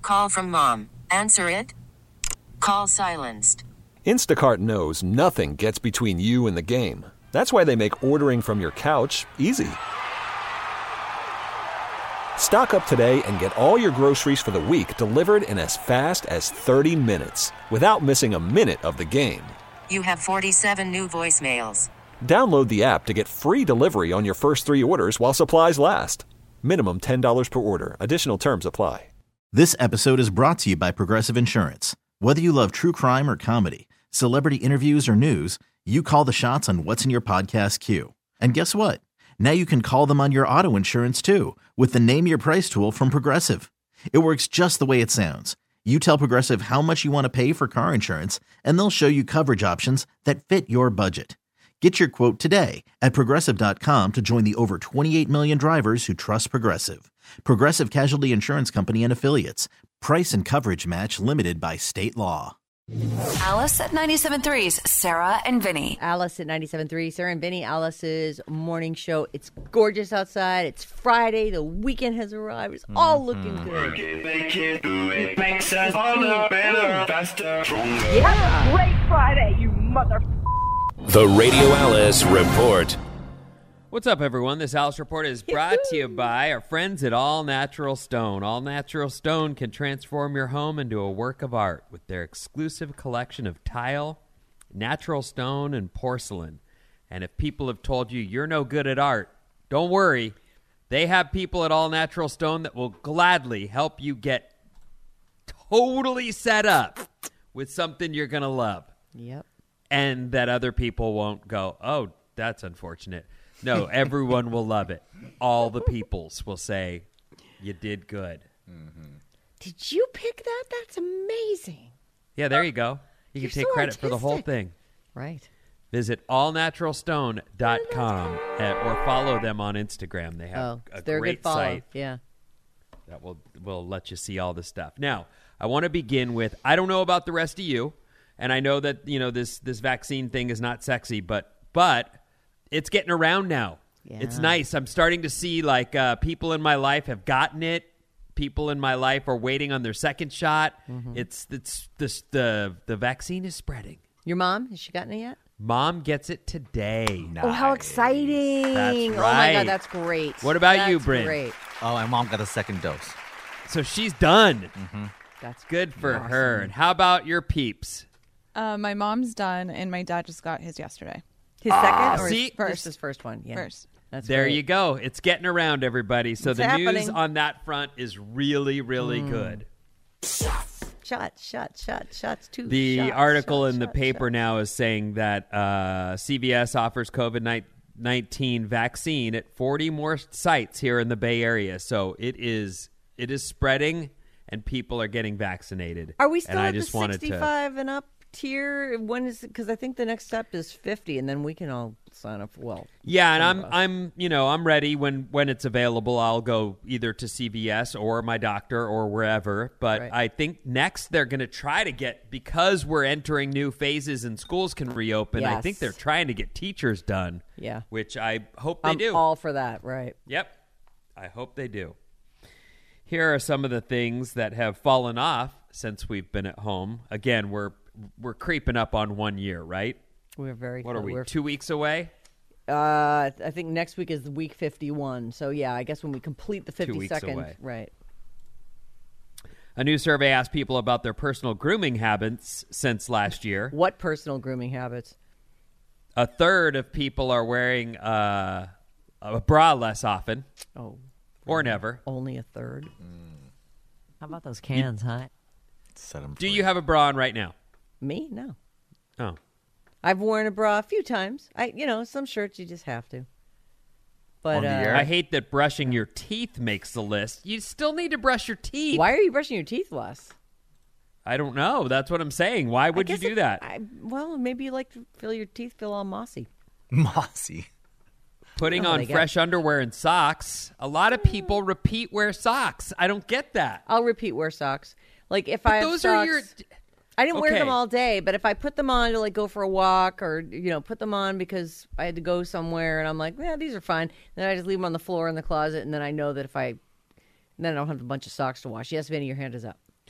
Call from mom. Answer it. Call silenced. Instacart knows nothing gets between you and the game. That's why they make ordering from your couch easy. Stock up today and get all your groceries for the week delivered in as fast as 30 minutes without missing a minute of the game. You have 47 new voicemails. Download the app to get free delivery on your first 3 orders while supplies last. Minimum $10 per order. Additional terms apply. This episode is brought to you by Progressive Insurance. Whether you love true crime or comedy, celebrity interviews or news, you call the shots on what's in your podcast queue. And guess what? Now you can call them on your auto insurance too with the Name Your Price tool from Progressive. It works just the way it sounds. You tell Progressive how much you want to pay for car insurance, and they'll show you coverage options that fit your budget. Get your quote today at Progressive.com to join the over 28 million drivers who trust Progressive. Progressive Casualty Insurance Company and Affiliates. Price and coverage match limited by state law. Alice at 97.3's Sarah and Vinny. Alice at 97.3, Sarah and Vinny, Alice's morning show. It's gorgeous outside. It's Friday. The weekend has arrived. It's all looking good. Makes us all look better, faster, stronger. Yeah. Great Friday, you mother... The Radio Alice Report. What's up, everyone? This Alice Report is brought to you by our friends at All Natural Stone. All Natural Stone can transform your home into a work of art with their exclusive collection of tile, natural stone, and porcelain. And if people have told you you're no good at art, don't worry. They have people at All Natural Stone that will gladly help you get totally set up with something you're going to love. Yep. And that other people won't go, oh, that's unfortunate. No, everyone will love it. All the peoples will say, you did good. Mm-hmm. Did you pick that? That's amazing. Yeah, there you go. You can take so credit for the whole artistic. thing. Right. Visit allnaturalstone.com or follow them on Instagram. They have a they're great good follow. site Yeah. that will let you see all the stuff. Now, I want to begin with, I don't know about the rest of you, and I know that this vaccine thing is not sexy, but it's getting around now. Yeah. It's nice. I'm starting to see people in my life have gotten it. People in my life are waiting on their second shot. Mm-hmm. The vaccine is spreading. Your mom, has she gotten it yet? Mom gets it today. Nice. Oh, how exciting. That's right. Oh, my God, that's great. What about you, Bryn? Great. Oh, my mom got a second dose. So she's done. Mm-hmm. That's good for her. And how about your peeps? My mom's done, and my dad just got his yesterday. His second or see? Just his first one? Yeah. First. That's there great. you go. It's getting around, everybody. So It's the news happening. on that front is really, really good. Shots too. The article in the paper now is saying that CVS offers COVID-19 vaccine at 40 more sites here in the Bay Area. So it is spreading, and people are getting vaccinated. Are we still and at I just the wanted 65 and up tier? When is it? Because I think the next step is 50, and then we can all sign up. Yeah, and I'm ready when it's available. I'll go either to CVS or my doctor or wherever. But Right. I think next they're going to try to get, because we're entering new phases and schools can reopen. I Yes. think they're trying to get teachers done. Yeah. Which I hope they I'm do. all for that, right? Yep, I hope they do. Here are some of the things that have fallen off since we've been at home. Again, we're creeping up on 1 year, right? We're very. What are we? we're- 2 weeks away? I think next week is week 51. So yeah, I guess when we complete the 2 weeks 52nd, away. right? A new survey asked people about their personal grooming habits since last year. What personal grooming habits? A third of people are wearing a bra less often. Oh, or never. Only a third. How about those cans, huh? Set 'em Do free. you have a bra on right now? Me? No. Oh. I've worn a bra a few times. Some shirts you just have to. But On the air? I hate that brushing your teeth makes the list. You still need to brush your teeth. why are you brushing your teeth less? I don't know. That's what I'm saying. Why would you do that? Well, maybe you like to feel your teeth feel all mossy. Mossy. Putting Oh, on they get- fresh underwear and socks. A lot of people repeat wear socks. I don't get that. I'll repeat wear socks. Like if But I have those socks, are your. I didn't wear Okay. them all day, but if I put them on to like go for a walk or put them on because I had to go somewhere and I'm like, yeah, these are fine. Then I just leave them on the floor in the closet, and then I know that then I don't have a bunch of socks to wash. Yes, Vinny, your hand is up.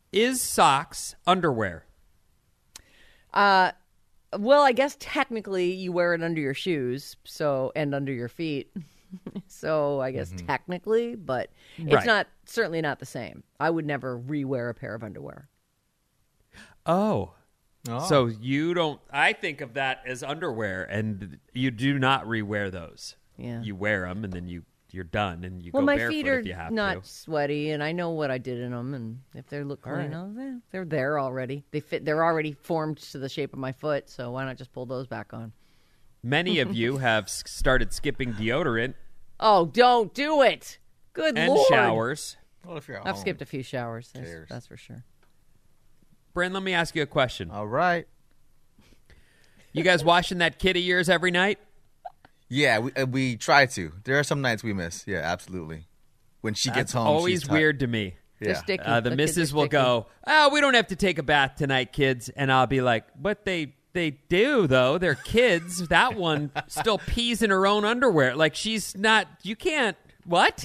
Is socks underwear? Well, I guess technically you wear it under your shoes, and under your feet. So I guess technically, but it's certainly not the same. I would never re-wear a pair of underwear. Oh. So you don't, I think of that as underwear, and you do not re-wear those. Yeah. You wear them, and then you're done, and you well, go my barefoot feet are if you have not to. sweaty, and I know what I did in them, and if they look clean, right. they're there already. They're already formed to the shape of my foot, so why not just pull those back on? Many of you have started skipping deodorant. Oh, don't do it! Good and Lord! showers. Well, if you're at I've home. skipped a few showers. That's for sure. Bryn, let me ask you a question. All right. You guys washing that kid of yours every night? Yeah, we try to. There are some nights we miss. Yeah, absolutely. When she gets home, always she's weird to me. Yeah. Sticky. The missus will go, we don't have to take a bath tonight, kids. And I'll be like, but they do, though. They're kids. That one still pees in her own underwear. Like, she's not, you can't, what?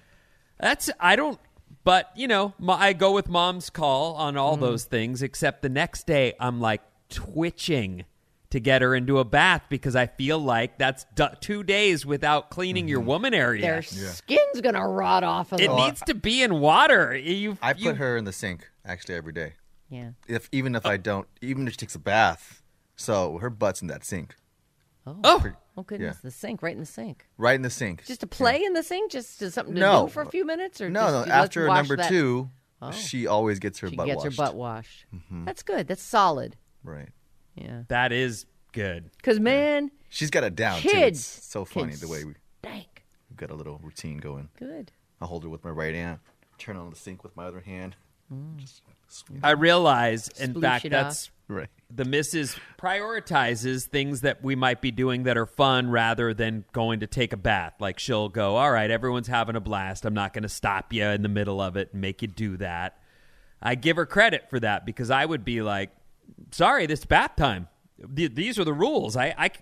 But, I go with mom's call on all those things, except the next day I'm like twitching to get her into a bath because I feel like that's 2 days without cleaning your woman area. Their skin's going to rot off of It them. needs to be in water. I put her in the sink, actually, every day. Yeah. Even if she takes a bath, so her butt's in that sink. Oh goodness, the sink, right in the sink. Right in the sink. Just to play in the sink? Just something to No. do for a few minutes? Or No, just, after let's wash number that? 2, she always gets her She butt gets washed. her butt washed. That's good. That's solid. Right. Yeah. That is good. Because, man, She's got it down, too. kids It's so funny the way we've stank. got a little routine going. Good. I hold her with my right hand, turn on the sink with my other hand. Just sweep. I realize, in Sploosh fact, it that's Right. the missus prioritizes things that we might be doing that are fun rather than going to take a bath. Like, she'll go, all right, everyone's having a blast. I'm not going to stop you in the middle of it and make you do that. I give her credit for that because I would be like, sorry, this is bath time. These are the rules. I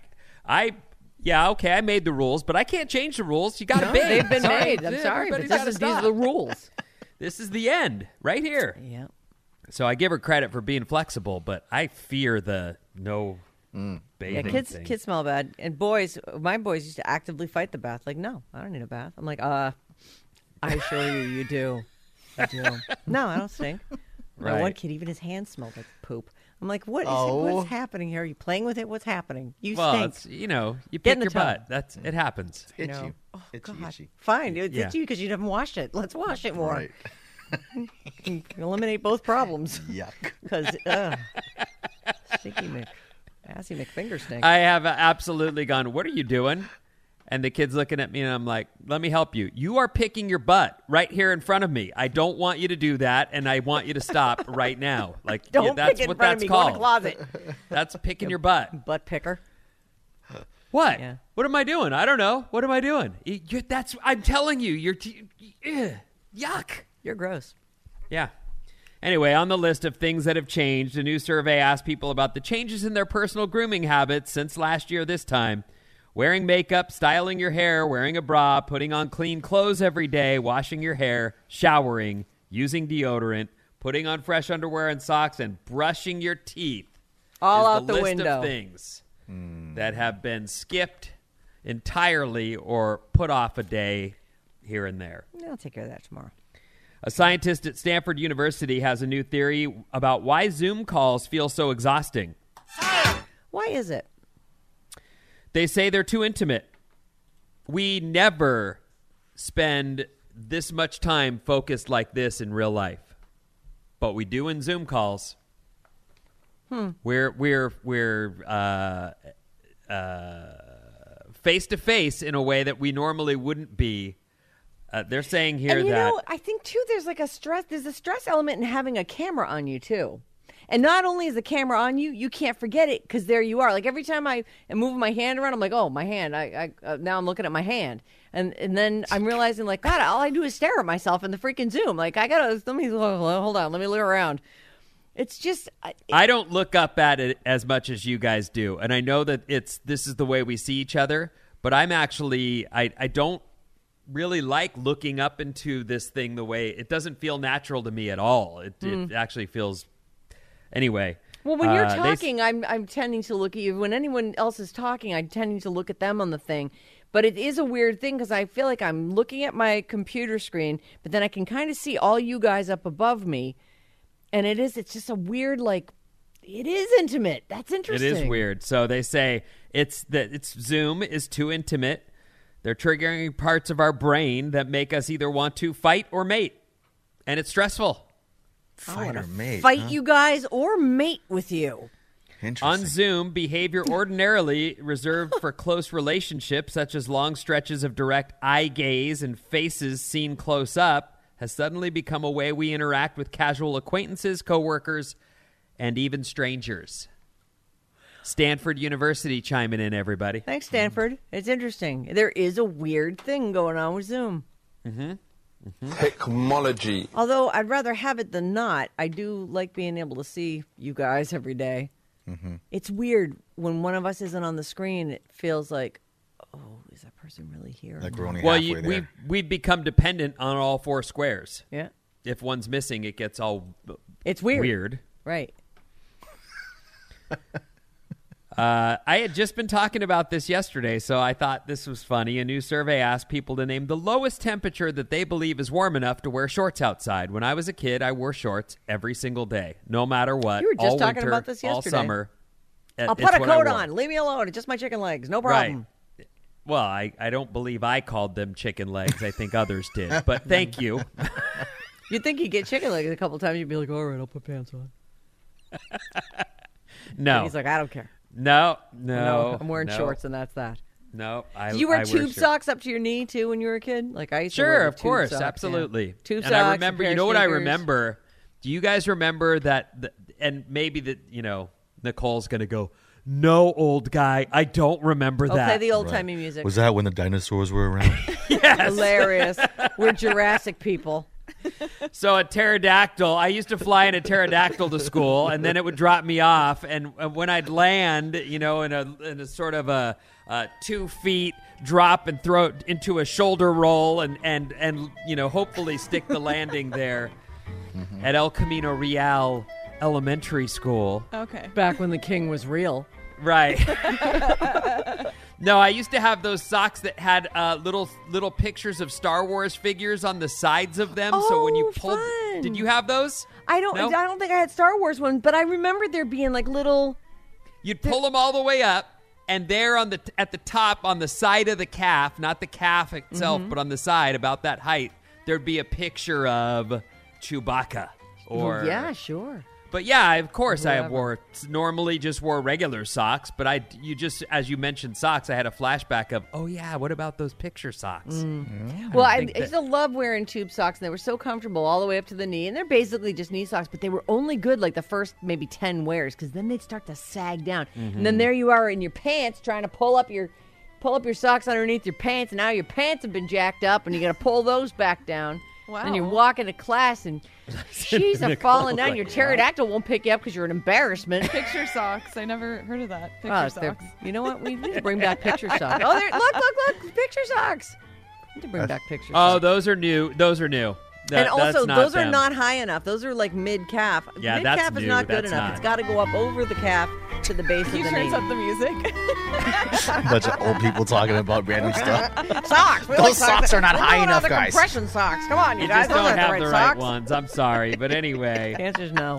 made the rules, but I can't change the rules. You got to No, bathe. they've been Sorry. made. I'm sorry, but these are the rules. This is the end right here. Yeah. So I give her credit for being flexible, but I fear the no bathing thing. Kids smell bad. And my boys used to actively fight the bath. Like, no, I don't need a bath. I'm like, I assure you do. You do. No, I don't stink. My Right. one kid, even his hands smelled like poop. I'm like, what is happening here? Are you playing with it? What's happening? You stink. It's, you pick Get in the your tub. butt. It happens. Itchy. Oh, Itchy, God. itchy. Fine. It's Yeah. itchy because you haven't washed it. Let's wash it more. Right. Eliminate both problems. Yuck. Because, Stinky Assy McFinger stink. I have absolutely gone, what are you doing? And the kid's looking at me, and I'm like, let me help you. You are picking your butt right here in front of me. I don't want you to do that, and I want you to stop right now. Like, Don't that's pick it in what front that's of me. called. Go in the closet. That's picking your butt. Butt picker. What? Yeah. What am I doing? I don't know. What am I doing? I'm telling you. Yuck. You're gross. Yeah. Anyway, on the list of things that have changed, a new survey asked people about the changes in their personal grooming habits since last year this time. Wearing makeup, styling your hair, wearing a bra, putting on clean clothes every day, washing your hair, showering, using deodorant, putting on fresh underwear and socks, and brushing your teeth. All is out the list window. of things that have been skipped entirely or put off a day here and there. I'll take care of that tomorrow. A scientist at Stanford University has a new theory about why Zoom calls feel so exhausting. Why is it? They say they're too intimate. We never spend this much time focused like this in real life, but we do in Zoom calls. We're face to face in a way that we normally wouldn't be. They're saying here and that I think too there's a stress element in having a camera on you too. And not only is the camera on you, you can't forget it because there you are. Like every time I am moving my hand around, I'm like, oh, my hand. I now I'm looking at my hand, and then I'm realizing like, God, all I do is stare at myself in the freaking Zoom. Like hold on, let me look around. It's just I don't look up at it as much as you guys do, and I know that this is the way we see each other. But I'm actually I don't really like looking up into this thing the way it doesn't feel natural to me at all. It actually feels anyway. Well, when you're talking, I'm tending to look at you. When anyone else is talking, I'm tending to look at them on the thing. But it is a weird thing because I feel like I'm looking at my computer screen, but then I can kind of see all you guys up above me. And it's just a weird, like, it is intimate. That's interesting. It is weird. So they say it's Zoom is too intimate. They're triggering parts of our brain that make us either want to fight or mate. And it's stressful. Fight or mate? Fight you guys or mate with you. On Zoom, behavior ordinarily reserved for close relationships, such as long stretches of direct eye gaze and faces seen close up, has suddenly become a way we interact with casual acquaintances, coworkers, and even strangers. Stanford University chiming in, everybody. Thanks, Stanford. It's interesting. There is a weird thing going on with Zoom. Technology. Although I'd rather have it than not, I do like being able to see you guys every day. It's weird when one of us isn't on the screen. It feels like, oh, is that person really here? Like we're only halfway there. We've become dependent on all four squares. Yeah. If one's missing, it gets all it's weird. Weird. Right. I had just been talking about this yesterday, so I thought this was funny. A new survey asked people to name the lowest temperature that they believe is warm enough to wear shorts outside. When I was a kid, I wore shorts every single day, no matter what. You were just all talking winter, about this yesterday. all summer. I'll put a coat on. Leave me alone. It's just my chicken legs. No problem. Right. Well, I don't believe I called them chicken legs. I think others did, but thank you. You'd think you'd get chicken legs a couple times. You'd be like, all right, I'll put pants on. No. And he's like, I don't care. No. I'm wearing shorts, and that's that. No, Did you wear tube socks up to your knee too when you were a kid? Like I used to wear of tube course, socks, absolutely. Yeah. Tube and socks. I remember, you know what I remember? Do you guys remember that? And maybe that Nicole's gonna go, no, old guy, I don't remember that. Play the old timey music. Was that when the dinosaurs were around? Yes, hilarious. We're Jurassic people. So a pterodactyl, I used to fly in a pterodactyl to school, and then it would drop me off. And when I'd land, in a sort of a 2 feet drop and throw it into a shoulder roll, and hopefully stick the landing there at El Camino Real Elementary School. Okay. Back when the king was real. Right. No, I used to have those socks that had little pictures of Star Wars figures on the sides of them. So when you pulled, did you have those? I don't think I had Star Wars ones, but I remember there being like little. You'd pull them all the way up, and there at the top on the side of the calf, not the calf itself, but on the side about that height, there'd be a picture of Chewbacca. Or yeah, sure. But yeah, of course I normally just wore regular socks, but as you mentioned socks, I had a flashback of, oh yeah, what about those picture socks? Well, I used to love wearing tube socks, and they were so comfortable all the way up to the knee, and they're basically just knee socks, but they were only good like the first maybe 10 wears, because then they'd start to sag down. And then there you are in your pants trying to pull up your socks underneath your pants, and now your pants have been jacked up, and you got to pull those back down. Wow. And you walk into class, and she's falling down. Your pterodactyl won't pick you up because you're an embarrassment. Picture socks. I never heard of that. Picture socks. You know what? We need to bring back picture socks. Oh, look, picture socks. We need to bring back picture socks. Oh, those are new. And also, those are them. not high enough. Those are like mid-calf. Yeah, mid-calf that's is not new. good That's enough. not. It's got to go up over the calf to the base of You the turns knee. up the music. A bunch of old people talking about random stuff. Socks. Those socks are not high enough, the guys. Compression socks. Come on, you You guys. just don't Those aren't have the the right right socks. ones. I'm sorry. But anyway. The answer's no.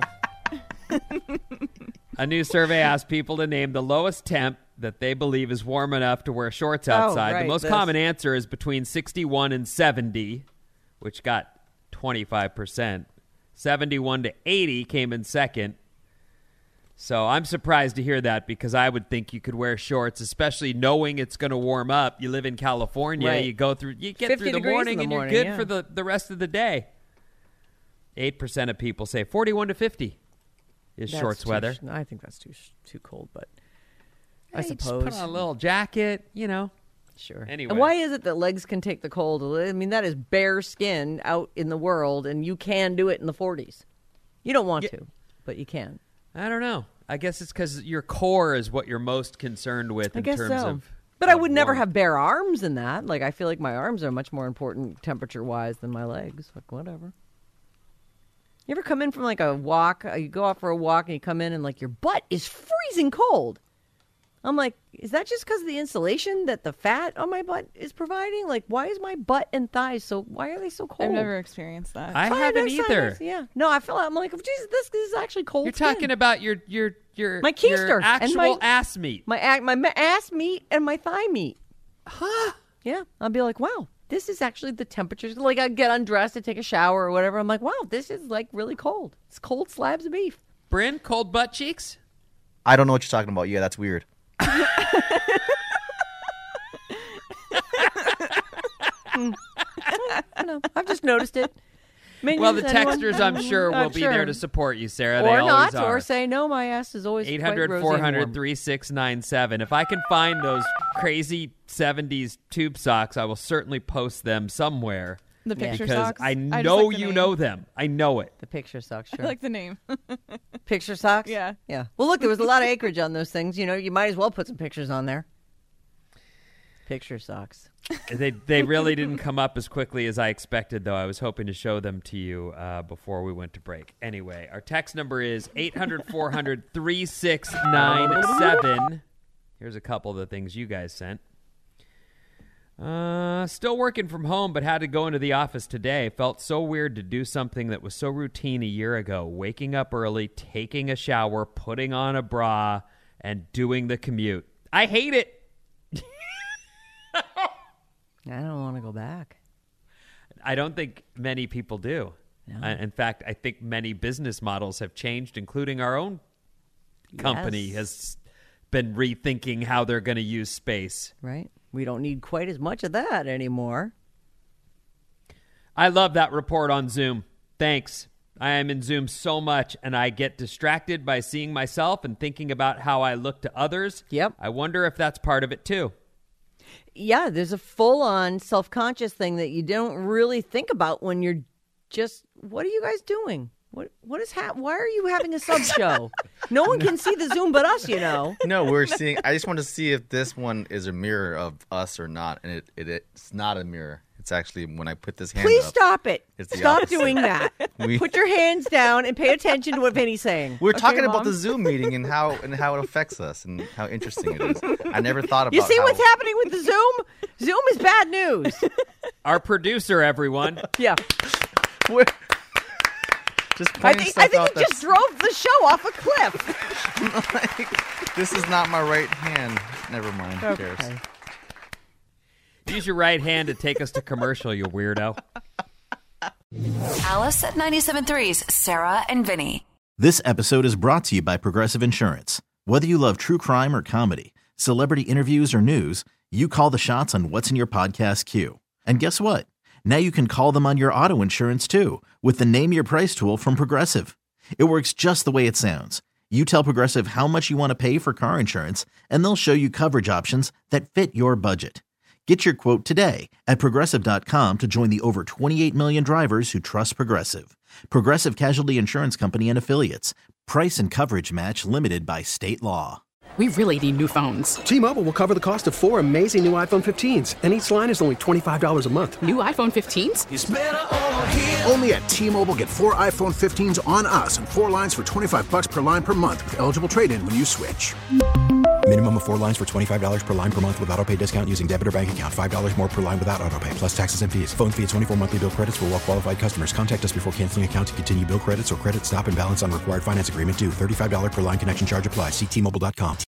A new survey asked people to name the lowest temp that they believe is warm enough to wear shorts outside. right, The most common answer is between 61 and 70, which got 25%. 71 to 80 came in second. So I'm surprised to hear that, because I would think you could wear shorts, especially knowing it's going to warm up. You live in California. Right. You get through the 50 degrees morning, in the and morning, you're good yeah. for the rest of the day. 8% of people say 41 to 50 is That's shorts weather. I think that's too cold, but I Hey, just suppose. put on a little jacket, Sure. Anyway. And why is it that legs can take the cold? I mean, that is bare skin out in the world, and you can do it in the 40s. You don't want to, but you can. I don't know. I guess it's because your core is what you're most concerned with in guess terms so. of But I would never have bare arms in that. Like, I feel like my arms are much more important temperature-wise than my legs. Like, whatever. You ever come in from, like, a walk? You go out for a walk and you come in and, like, your butt is freezing cold. I'm like, is that just because of the insulation that the fat on my butt is providing? Like, why is my butt and thighs why are they so cold? I've never experienced that. I haven't either. Yeah. No, I feel like, I'm like, Jesus, this is actually cold. You're skin. talking about your my keister your actual and my ass meat. My ass meat and my thigh meat. Huh? Yeah. I'll be like, wow, this is actually the temperatures. Like, I get undressed to take a shower or whatever. I'm like, wow, this is like really cold. It's cold slabs of beef. Bryn, cold butt cheeks? I don't know what you're talking about. Yeah, that's weird. No, I've just noticed it. Minions, well, the anyone? texters, I'm sure, will be there to support you, Sarah. They or always not, are. or say, no, my ass is always 800-400-3697. If I can find those crazy 70s tube socks, I will certainly post them somewhere. The picture because socks? I know you know them. I know it. The picture socks, sure. I like the name. Picture socks? Yeah. Yeah. Well, look, there was a lot of acreage on those things. You know, you might as well put some pictures on there. Picture socks. They really didn't come up as quickly as I expected, though. I was hoping to show them to you before we went to break. Anyway, our text number is 800-400-3697. Here's a couple of the things you guys sent. Still working from home, but had to go into the office today. Felt so weird to do something that was so routine a year ago. Waking up early, taking a shower, putting on a bra, and doing the commute. I hate it. I don't want to go back. I don't think many people do. No. In fact, I think many business models have changed, including our own company has been rethinking how they're going to use space. Right. We don't need quite as much of that anymore. I love that report on Zoom. Thanks. I am in Zoom so much, and I get distracted by seeing myself and thinking about how I look to others. Yep. I wonder if that's part of it, too. Yeah, there's a full-on self-conscious thing that you don't really think about when you're just, what are you guys doing? What is why are you having a sub show? No one can see the Zoom but us, you know. No, we're seeing. I just want to see if this one is a mirror of us or not, and it's not a mirror. It's actually when I put this hand Please up. stop it. Stop opposite. doing that. Put your hands down and pay attention to what Vinny's saying. We're talking about the Zoom meeting and how it affects us and how interesting it is. I never thought about. You see what's happening with the Zoom? Zoom is bad news. Our producer, everyone. Yeah. Just I think he just drove the show off a cliff. This is not my right hand. Never mind. Okay. Cheers. Use your right hand to take us to commercial, you weirdo. Alice at 97.3's Sarah and Vinny. This episode is brought to you by Progressive Insurance. Whether you love true crime or comedy, celebrity interviews or news, you call the shots on what's in your podcast queue. And guess what? Now you can call them on your auto insurance too with the Name Your Price tool from Progressive. It works just the way it sounds. You tell Progressive how much you want to pay for car insurance, and they'll show you coverage options that fit your budget. Get your quote today at Progressive.com to join the over 28 million drivers who trust Progressive. Progressive Casualty Insurance Company and Affiliates. Price and coverage match limited by state law. We really need new phones. T-Mobile will cover the cost of 4 amazing new iPhone 15s, and each line is only $25 a month. New iPhone 15s? It's better over here. Only at T-Mobile, get 4 iPhone 15s on us and 4 lines for $25 per line per month with eligible trade-in when you switch. Minimum of 4 lines for $25 per line per month with autopay discount using debit or bank account. $5 more per line without autopay, plus taxes and fees. Phone fee at 24 monthly bill credits for well-qualified customers. Contact us before canceling account to continue bill credits or credit stop and balance on required finance agreement due. $35 per line connection charge applies. See T-Mobile.com.